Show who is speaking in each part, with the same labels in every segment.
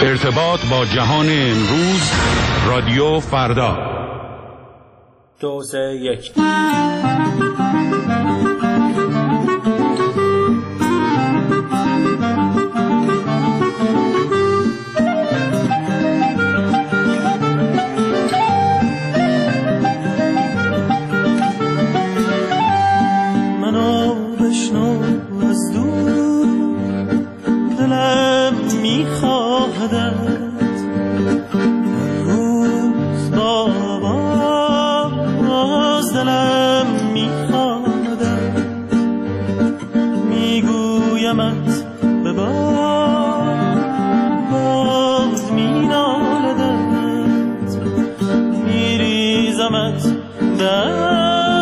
Speaker 1: ارتباط با جهان امروز، رادیو فردا.
Speaker 2: 2 3 1.
Speaker 3: منو بشنو از دور، دلم میخواهدت روز با باز، دلم میخواهدت میگویمت به باز مینالدت میریزمت در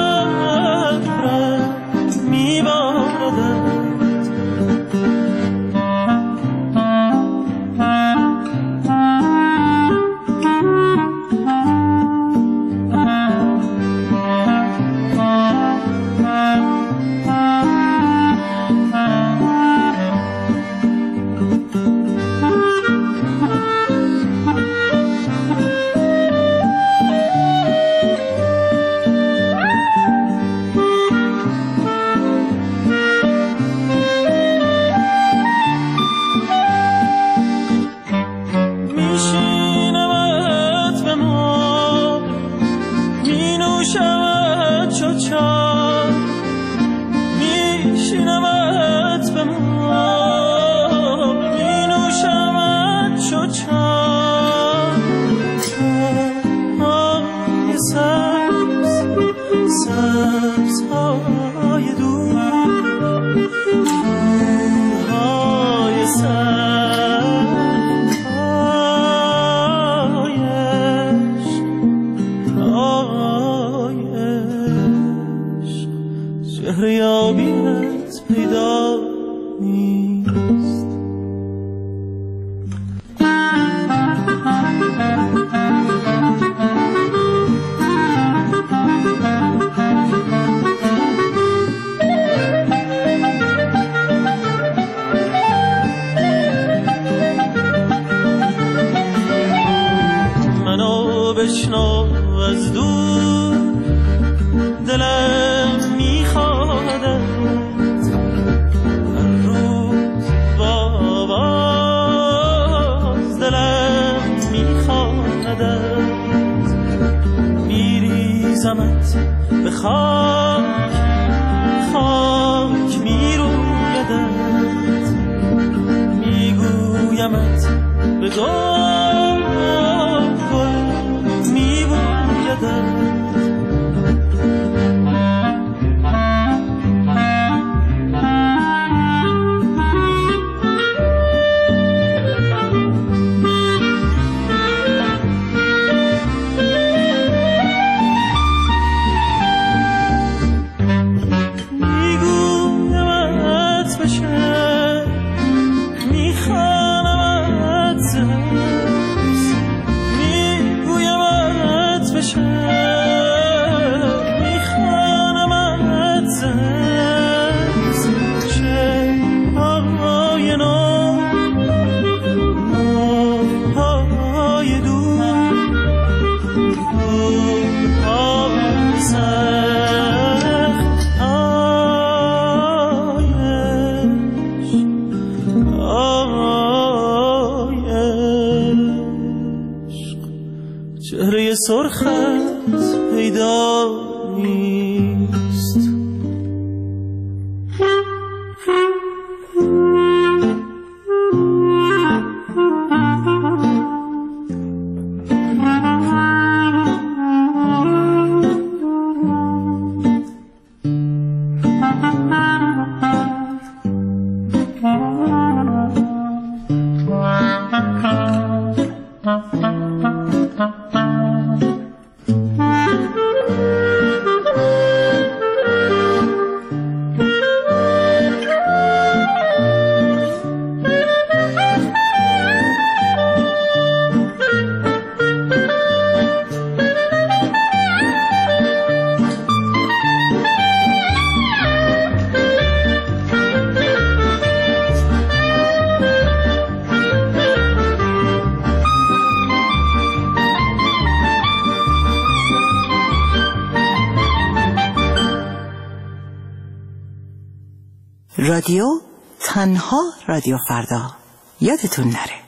Speaker 3: بشنو از دور، دلم میخواهدت هر روز با باز، دلم میخواهدت میریزمت به خاک، خاک میرویدت میگویمت به گل چهره سرخت پیدا نیست.
Speaker 4: رادیو تنها رادیو فردا یادتون نره.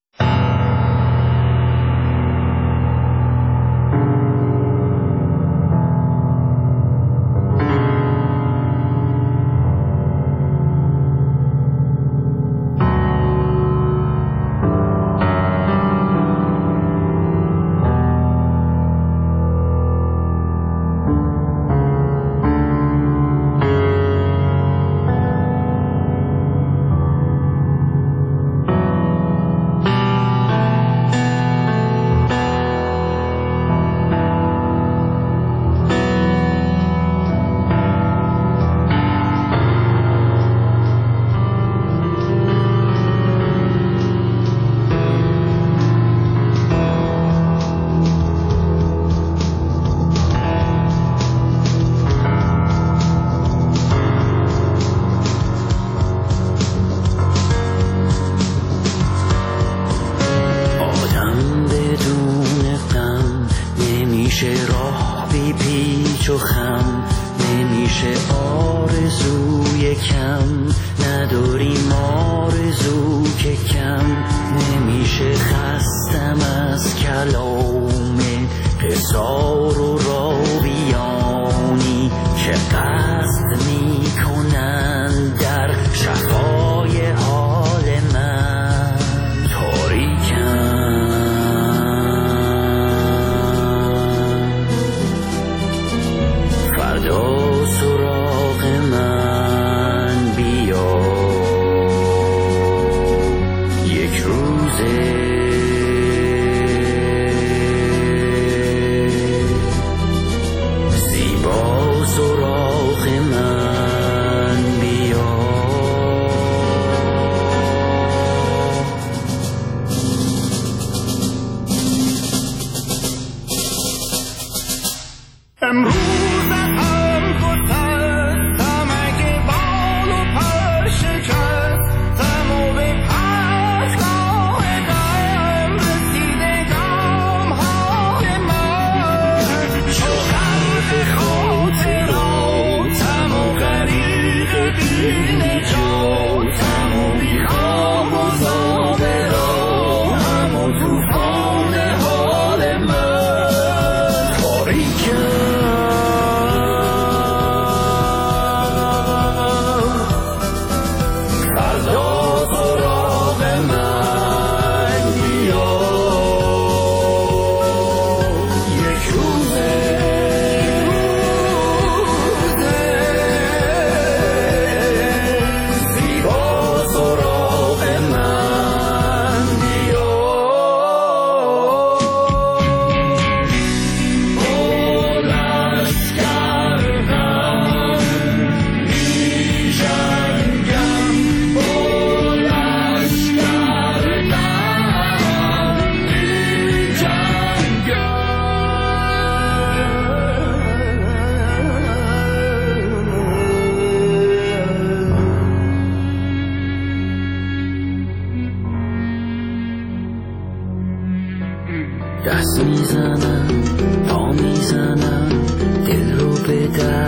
Speaker 5: دست میزنم پا میزنم دل رو به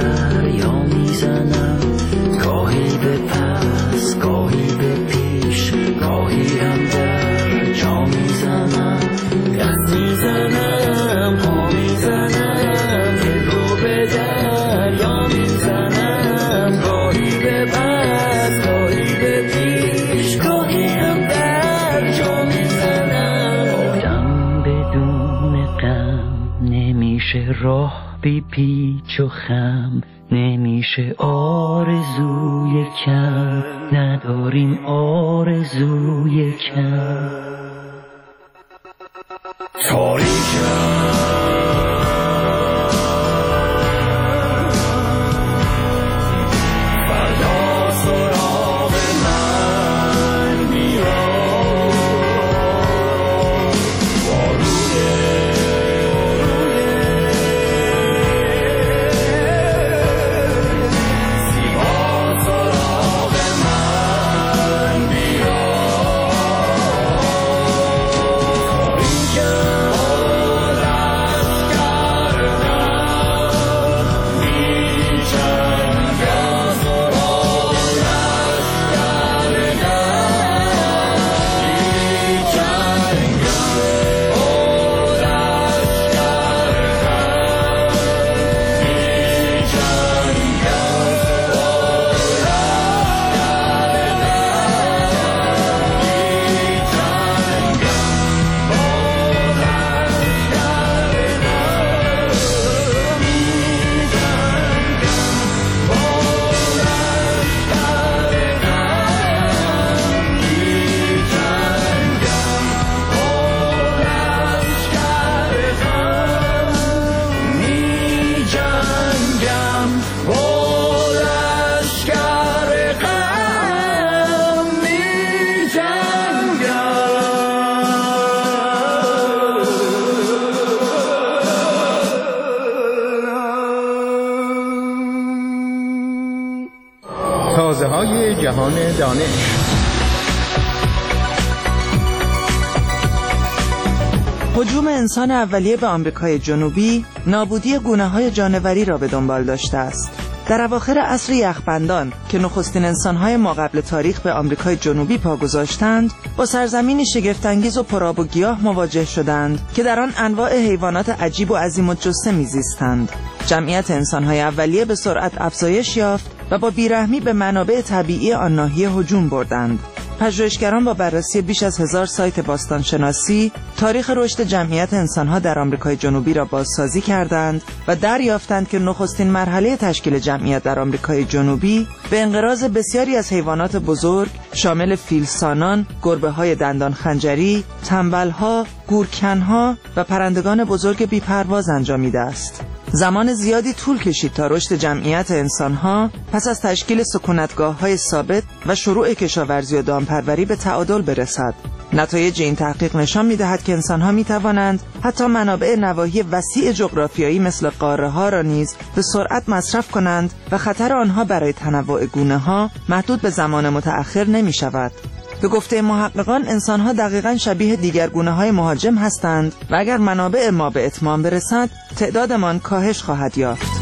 Speaker 5: دریا میزنم گاهی به پس گاهی به پیش گاهی هم در جا میزنم دست میزنم پا میزنم دل رو به دریا میزنم گاهی به پس گاهی به پیش گاهی هم در جا میزنم آدم بدون غم نمیشه راه بی پیچ و خم نمیشه آرزوی کم نداریم آرزوی کم
Speaker 2: جهان دانش.
Speaker 6: هجوم انسان اولیه به آمریکای جنوبی نابودی گونه‌های جانوری را به دنبال داشته است. در اواخر عصر یخبندان که نخستین انسان‌های ماقبل تاریخ به آمریکای جنوبی پا گذاشتند، با سرزمینی شگفت‌انگیز و پرآب و گیاه مواجه شدند که در آن انواع حیوانات عجیب و عظیم‌الجثه می‌زیستند. جمعیت انسان‌های اولیه به سرعت افزایش یافت و با بیرحمی به منابع طبیعی آن ناحیه هجوم بردند. پژوهشگران با بررسی بیش از 1000 سایت باستانشناسی تاریخ رشد جمعیت انسان‌ها در آمریکای جنوبی را بازسازی کردند و دریافتند که نخستین مرحله تشکیل جمعیت در آمریکای جنوبی به انقراض بسیاری از حیوانات بزرگ شامل فیلسانان، گربه‌های دندان خنجری، تنبل‌ها، گورکن‌ها و پرندگان بزرگ بی‌پرواز انجامیده است. زمان زیادی طول کشید تا رشد جمعیت انسان‌ها پس از تشکیل سکونتگاه‌های ثابت و شروع کشاورزی و دامپروری به تعادل برسد. نتایج این تحقیق نشان می‌دهد که انسان‌ها می‌توانند حتی منابع نواحی وسیع جغرافیایی مثل قاره‌ها را نیز به سرعت مصرف کنند و خطر آنها برای تنوع گونه‌ها محدود به زمان متأخر نمی‌شود. به گفته محققان انسان‌ها دقیقاً شبیه دیگر گونه‌های مهاجم هستند و اگر منابع ما به اتمام برسد تعدادمان کاهش خواهد یافت.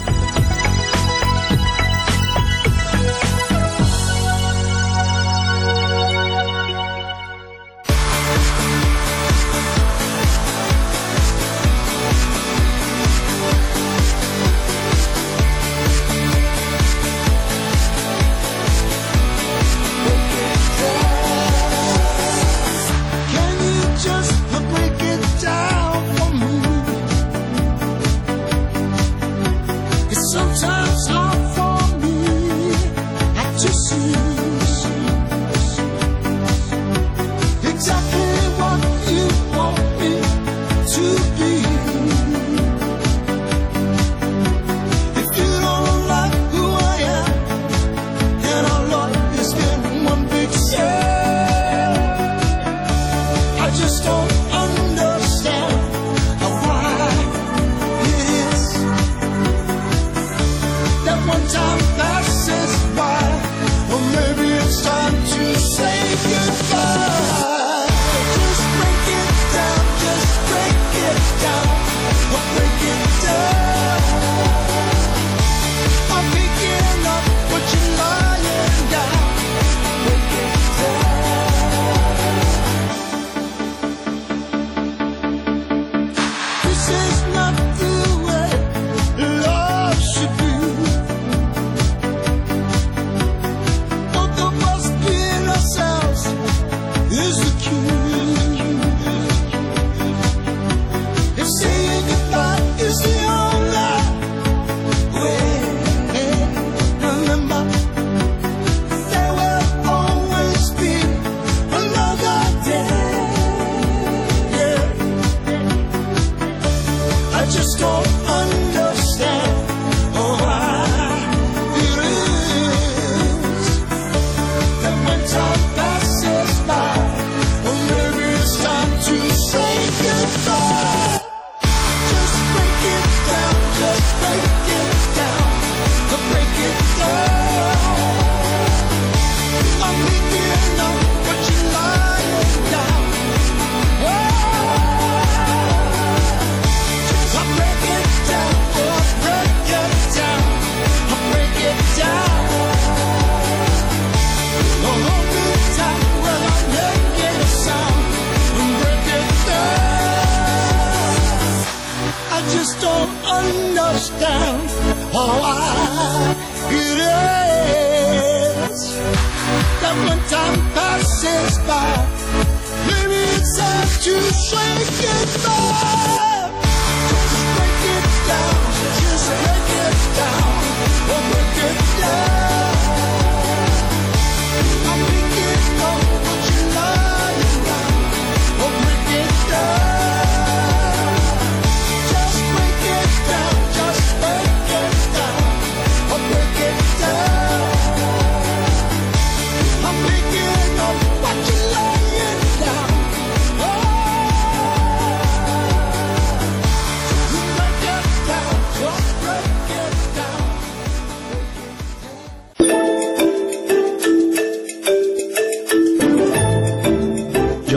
Speaker 7: Down.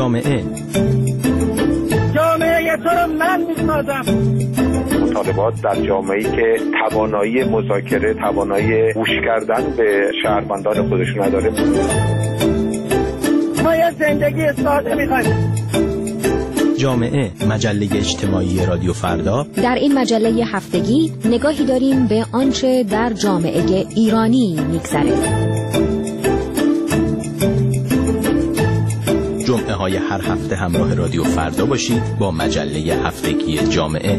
Speaker 7: جامعه
Speaker 8: تو رو من میسازم.
Speaker 9: مطالبات در جامعه‌ای که توانایی مذاکره، توانایی گوش کردن به شهروندان خودش نداره.
Speaker 8: ما یه زندگی ساده می‌خوایم.
Speaker 7: جامعه، مجله اجتماعی رادیو فردا.
Speaker 10: در این مجله هفتگی نگاهی داریم به آنچه در جامعه ایرانی می‌گذره.
Speaker 7: جمعه های هر هفته همراه رادیو فردا باشید با مجله هفتگی جامعه.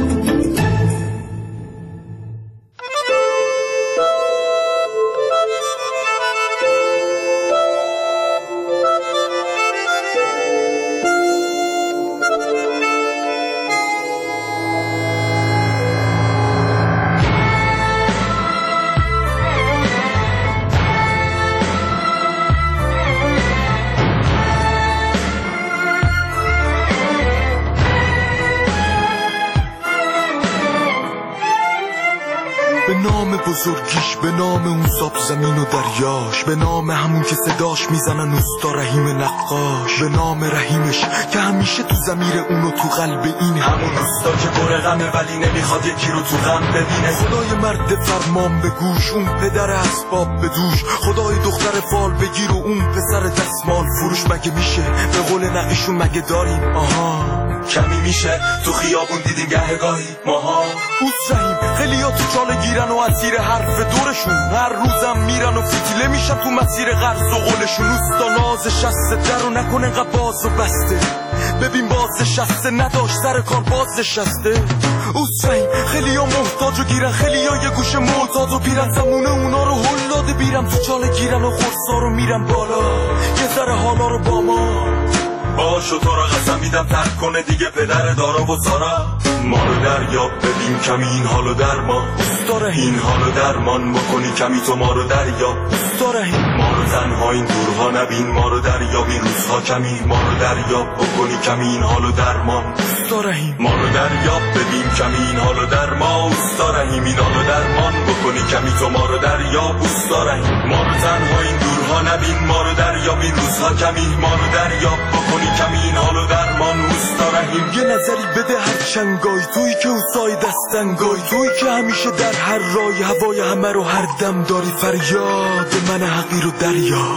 Speaker 11: بزرگیش، به نام اون ساب زمین و دریاش، به نام همون که صداش میزنن اوستا رحیم نقاش، به نام رحیمش که همیشه تو ضمیر اون و تو قلب اینه، همون اوستا که پر غمه ولی نمیخواد یکی رو تو غم ببینه. خدای مرد فرمان به گوش، اون پدر اسباب به دوش، خدای دختر فال بگیر و اون پسر دستمال فروش. مگه میشه به قول نقیشون مگه داریم؟ آها کمی میشه تو خیابون دیدیم گهگاهی ماها. اوس رحیم خیلیا تو چاله گیرن و اسیر حرف دورشون، هر روزم میرن و فتیله میشن تو مسیر قرض و قولشون. اوستا ناز شسته در و نکن انقدر باز و بسته، ببین باز شسته نداشت سر کار باز شسته. اوس رحیم خیلیا محتاج و گیرن، خیلیا یه گوش معتاد و بیرن، زمونه اونا رو هل داده بیرم تو چاله گیرن و خرسا رو میرن بالا یه ذره حالا رو با ما باشو. تو را قسم میدم ترک کنه دیگه پدر دارا و سارا، ما رو دریاب ببین کمی این حالو در ما. اوستا این حالو درمان بکنی کمی تو ما رو دریاب. اوستا ما رو تنها این دورها نبین، ما رو دریاب این روزها کمی، ما رو دریاب بکنی کمی این حالو درمان. اوستا ما رو دریاب ببین کمی این حالو در ما. اوستا این حالو درمان بکنی کمی تو ما رو دریاب. اوستا ما رو تنها این دورها نبین، ما رو دریاب این روزها کمی، ما رو دریاب بکنی کمی این حالو درمان. اوستا یه نظری بده هر چنگای تویی که اوسای دستنگای تویی که همیشه در هر رای هوای همه رو هر دم داری. فریاد من حقیر و دریا،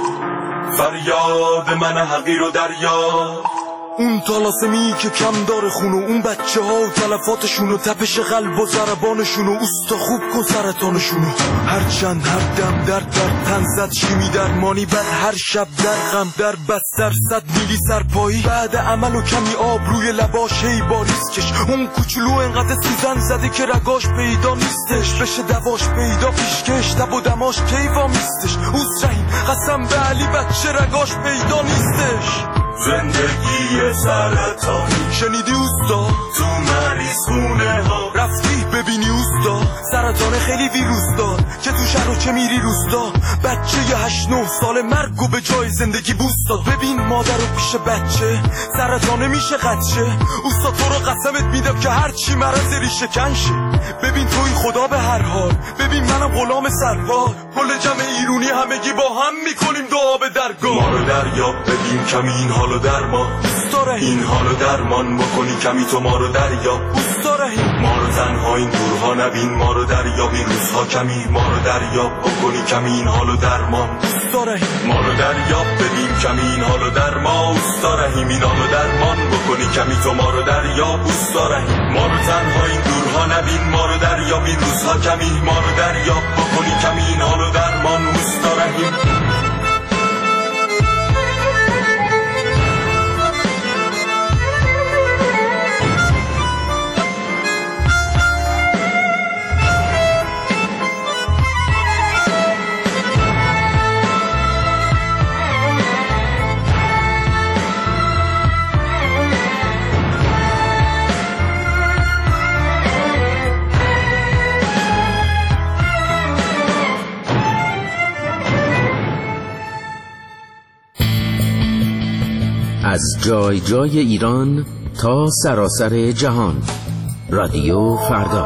Speaker 11: فریاد من حقیر و دریا. اون طلاسمی که کم داره خونو، اون بچه ها و تلفاتشونو، تپش قلب و ضربانشونو. اوستا خوب کن سرطانشونو، هر چند هر دم در تن زد شیمی درمانی، بعد هر شب در غم در بستر 100 میلی سرپایی، بعد عمل و کمی آب روی لباش هی باریز کش. اون کوچولو انقدر سوزن زده که رگاش پیدا نیستش، بشه دواش پیدا پیشکش تب و دماش کیوا میستش. اوس رحیم قسم به علی بچه رگاش پیدا نیستش. زندگی سرطانی شنیدی اوستا؟ تو مریض خونه ها رفتی ببینی اوستا؟ سرطان خیلی ویروس دار که تو شهر و چه میری روستا. بچه 8-9 ساله مرگ و به جای زندگی بوست داد. ببین مادر رو پیش بچه سرطانه میشه قدشه. اوستا تو رو قسمت میدم که هر چی مرض ریشه کنشه. ببین توی خدا به هر حال، ببین منم غلام سرپال. کل جمع ایرونی همگی با هم میکنیم دعا به درگاه. ما رو دریاب ببین کمی این حالو درمان. این حالو درمان بکنی کمی تو ما رو دریاب. ما رو تنها این دورها نبین، ما رو دریاب این روزها کمی، ما رو دریاب بکنی کمی این حالو درمان. ما رو دریاب ببین کمی این حالو درمان. اوستا رحیم این حالو درمان بکنی کمی تو ما رو دریاب. اوستا ما رو تنها این دورها نبین، ما رو دریاب این روزها کمی، ما رو دریاب بکنی کمی این حالو درمان. اوستا رحیم
Speaker 12: از جای جای ایران تا سراسر جهان، رادیو فردا.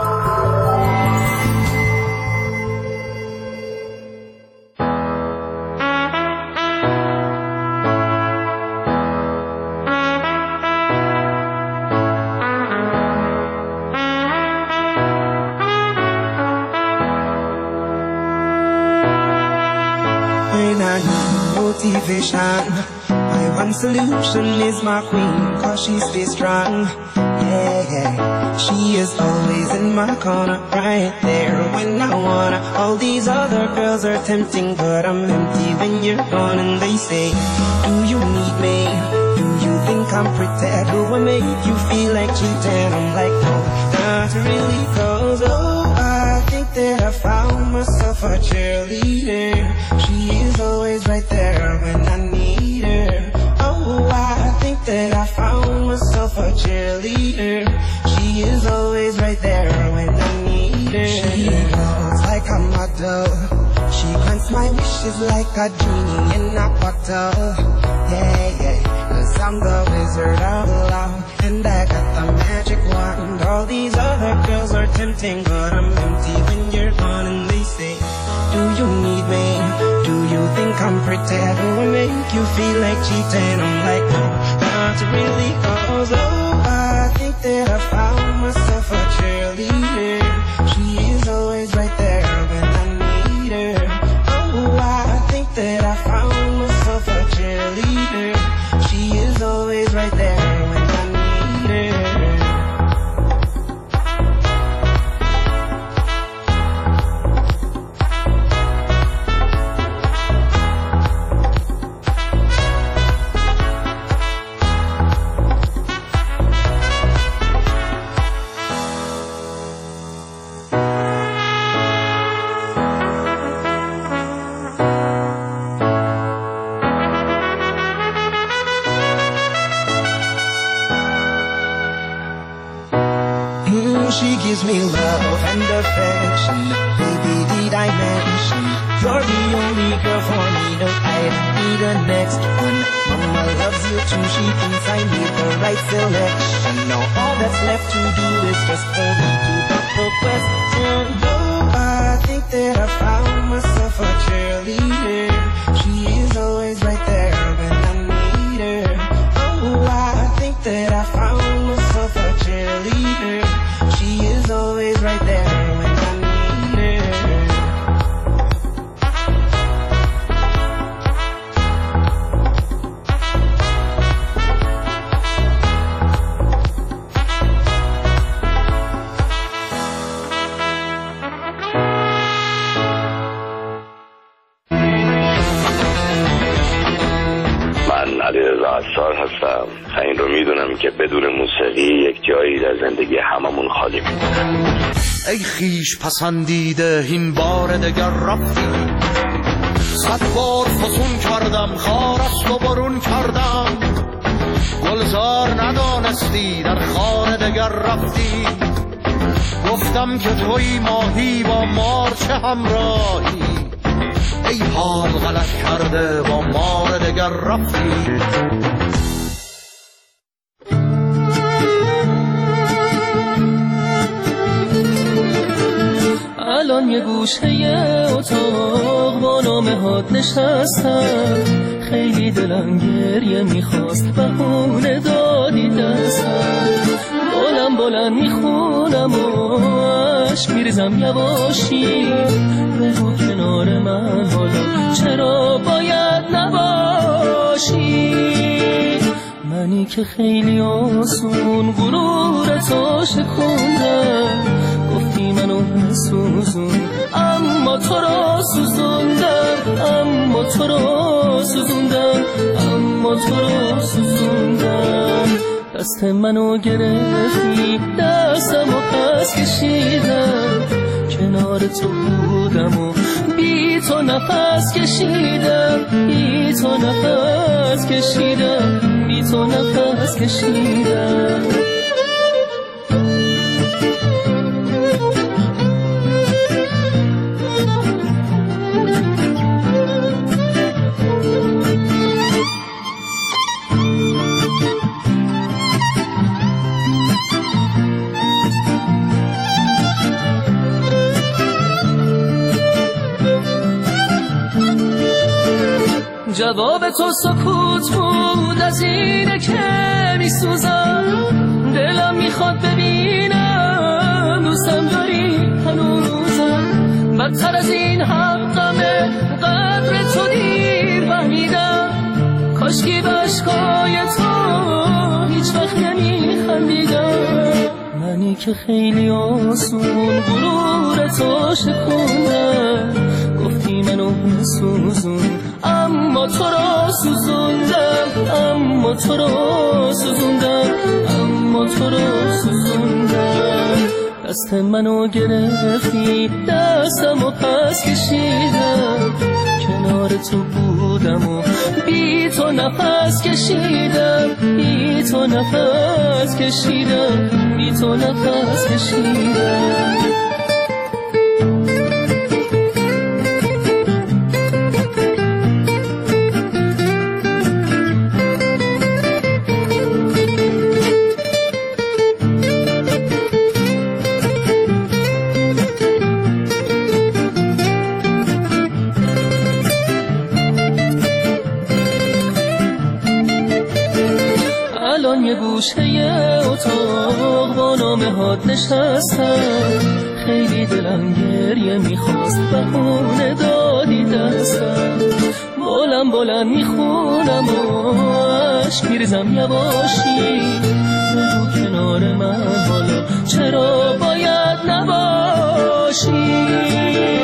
Speaker 13: situation. My one solution is my queen, cause she stays strong. Yeah, yeah. She is always in my corner, right there when I wanna. All these other girls are tempting, but I'm empty when you're gone. And they say, do you need me? Do you think I'm pretty? Do I make you feel like cheating? I'm like, no, not really, cause oh, I think that I found myself a cheerleader. She is always right there when I need her. Oh, I think that I found myself a cheerleader. She is always right there when I need her. She knows like a model. She grants my wishes like a genie in a bottle. Yeah, yeah, cause I'm the wizard of love, and I got the magic wand. All these other girls are tempting, but I'm empty when you're gone. And they say, do you need me? Do you think I'm pretty? Do I make you feel like cheating? I'm like, no, not really, cause oh, I think that I found myself a cheerleader. She is always right there when I need her. Oh, I think that I found myself a cheerleader. She is always right there when I need her. She gives me love and affection. Baby, did I mention you're the only girl for me? No, I need the next one. Mama loves you too. She thinks I made the right selection. Now all that's left to do is just for me to put the question. Oh, I think that I found myself a cheerleader. She is always right there when I need her. Oh, I think that I found myself a cheerleader. She is always right there when I need her.
Speaker 14: من علیرضا عصار هستم. این رو میدونم که بدون موسیقی یک جایی در زندگی هممون خالی میمونه.
Speaker 15: ای خیش پسندیده این بار دگر رفتی، 100 بار فسون کردم خار است و برون کردم، گلزار ندانستی در خانه دگر رفتی، گفتم که توی ماهی با مار چه همراهی، ای حال غلط کرده با مار دگر رفتی.
Speaker 3: الان یه گوشه اتاق با نامه هات نشستم، خیلی دلم گریه میخواست بهونه دادی دستم، بلند میخونم و عشق میریزم یواشی، بگو کنار من حالا چرا باید نباشی، منی که خیلی آسون غرورتو شکوندم، گفتی منو بسوزون اما تو رو سوزوندم، اما تو رو سوزوندم، اما تو رو سوزوندم، دست منو گرفتی دستمو پس کشیدم، کنار تو بودم و بی تو نفس کشیدم، بی تو نفس کشیدم، بی تو نفس کشیدم. جواب تو سکوت بود، از اینه که میسوزم، دلم میخواد ببینم دوستم داری هنوزم، بدتر از این حقمه قدر تو دیر فهمیدم، اشکای تو هیچ وقت نمیخندیدم. منی که خیلی آسون غرور تو شکوندم، گفتی منو بسوزون اما تو را سوزوندم، اما تو را سوزوندم، اما تو را سوزوندم. دست منو گرفتی دستمو پس کشیدم، کنار تو بودم و بی تو نفس کشیدم، بی تو نفس کشیدم، بی تو نفس کشیدم. یه گوشه اتاق با نامه هات نشستم، خیلی دلم گریه میخواست بهونه دادی دستم. بلند بلند میخونم و عشق میریزم یواشی، بگو کنار من حالا چرا باید نباشی.